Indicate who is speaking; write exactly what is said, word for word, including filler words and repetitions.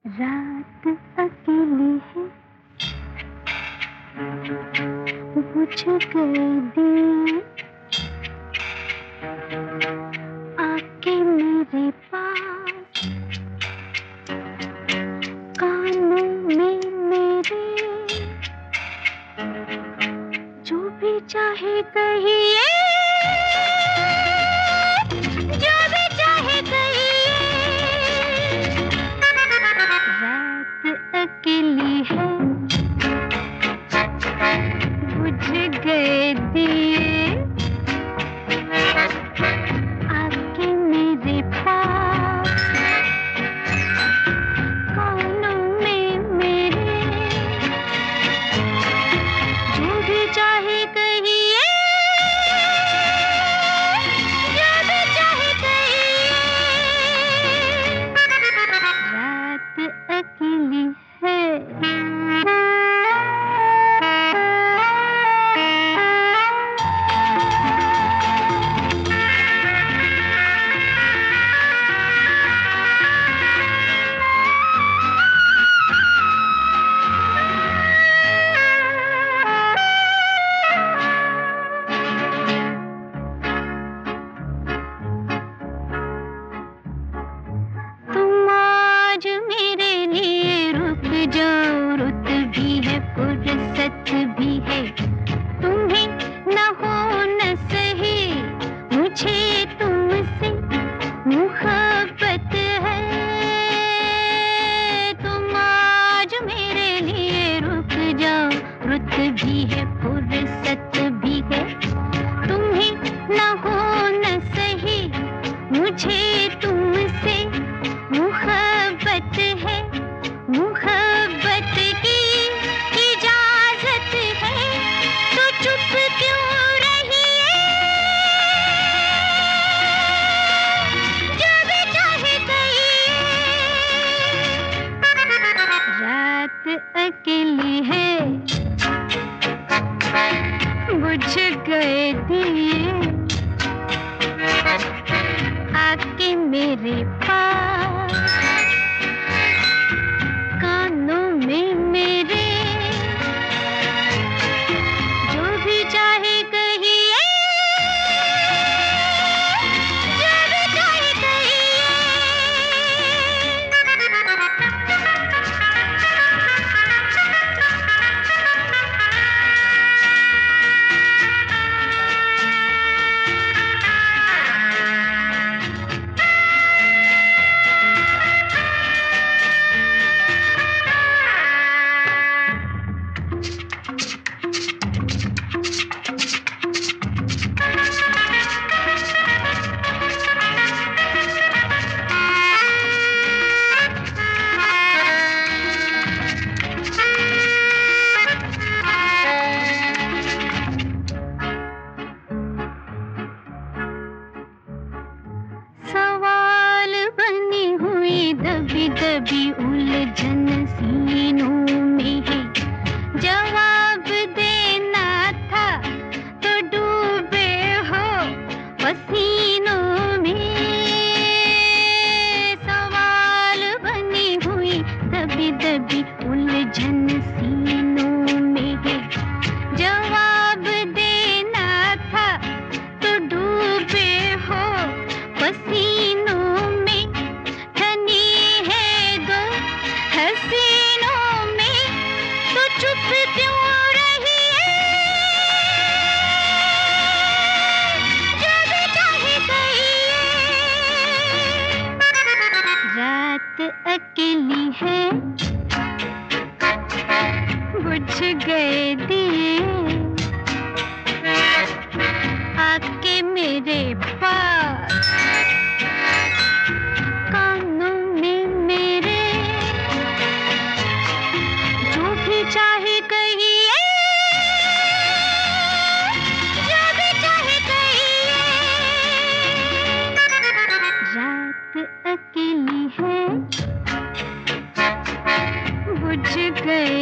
Speaker 1: रात अकेली है, बुझ गए दिए, आके मेरे पास, कानों में मेरे, जो भी चाहे कहिए, जो भी चाहे कहिए। रात अकेली है, बुझ गए दिए, आके मेरे पास, कानों में मेरे, जो भी चाहे कहिए, जो भी चाहे कहिए। रात अकेली है। आज मेरे लिए रुक जाओ, रुत भी है फुर्सत भी है, तुम्हें न हो न सही, मुझे तुमसे मुहब्बत है। तुम आज मेरे लिए रुक जाओ, रुत भी है फुर्सत भी है, तुम्हें न हो न सही, मुझे तुमसे मुहब्बत है, मुहब्बत की इजाजत है, तो चुप क्यों रहिए, जो भी चाहे कहिए। रात अकेली है, बुझ गए दिए, आके मेरे पास, कानों में मेरे, जो भी चाहे कहिए, जो भी चाहे कहिए। सवाल बनी हुई दबी दबी उलझन सीनों में है, जवाब देना था तो डूबे हो पसीनों में। सवाल बनी हुई दबी दबी उलझन सीनों में है, जवाब देना था तो डूबे हो पसीनों में, धनी है दो हसीनों में, तो चुप क्यों रहिए, जो भी चाहे कहिए। रात अकेली है, बुझ गए दिए, आके मेरे पास, कानों में मेरे, जो भी चाहे कहिए, जो भी चाहे कहिए। रात अकेली है, बुझ गए